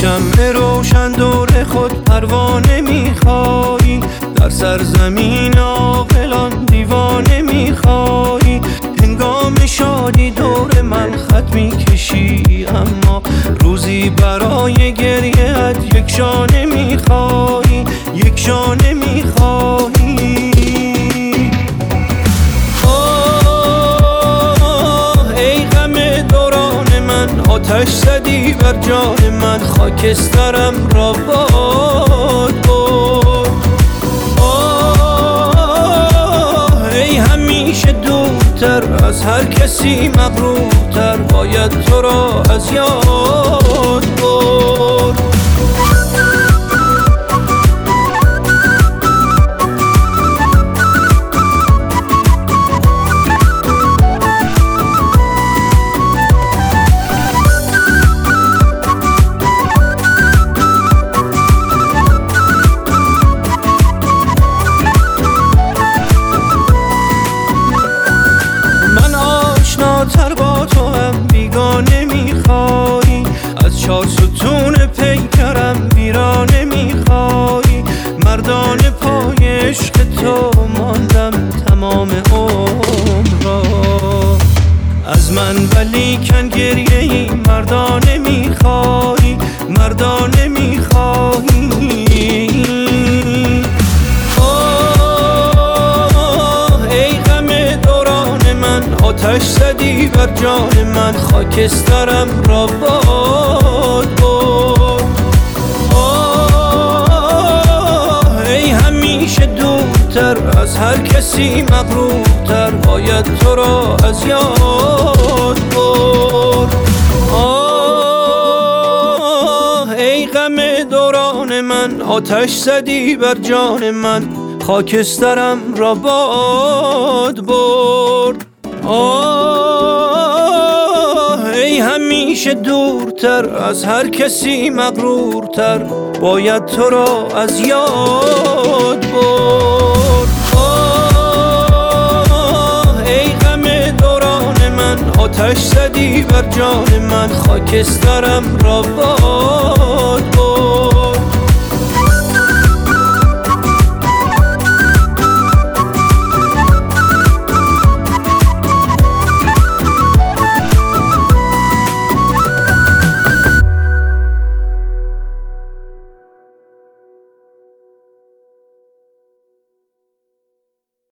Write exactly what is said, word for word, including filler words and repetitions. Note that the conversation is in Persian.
شمع روشن دور خود پروانه میخوایی، در سرزمین عاقلان دیوانه میخوایی. هنگام شادی دور من خط میکشی، اما روزی برای گریه‌ات یک شانه میخوایی، یک شانه میخوایی. آه ای غم دوران من، آتش زدی بر جان من، خاکسترم را باد برد. آه ای همیشه دورتر از هر کسی مغرورتر، باید تو را از یاد برد. تر با تو هم بیگانه میخوایی، از چار ستون پیکرم ویرانه میخوایی. مردان پای عشق تو ماندم تمام عمر را، از من ولیکن گریه ای مردانه میخوایی، مردانه میخوایی. آتش زدی بر جان من، خاکسترم را باد برد. آه ای همیشه دورتر از هر کسی مغرورتر، باید تو را از یاد برد. آه ای غم دوران من، آتش زدی بر جان من، خاکسترم را باد برد. آه ای همیشه دورتر از هر کسی مغرورتر، باید تو را از یاد برد. آه ای غم دوران من، آتش زدی بر جان من، خاکسترم را باد برد.